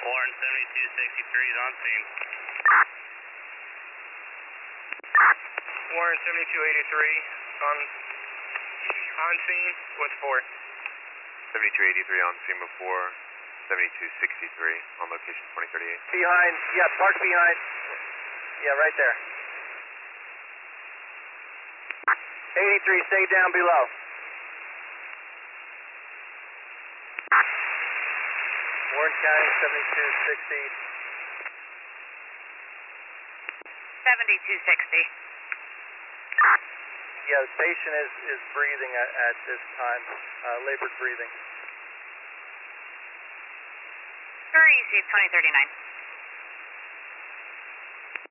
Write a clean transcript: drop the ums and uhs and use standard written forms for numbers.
Warren 7263 is on scene. Warren 7283 on scene. What's 4? 7283 on scene before. 7263 on location 2038. Behind, yeah, park behind. Yeah, right there. 83, stay down below. Warren County 7260. 7260. Yeah, the patient is breathing at this time, labored breathing. 3 East 2039.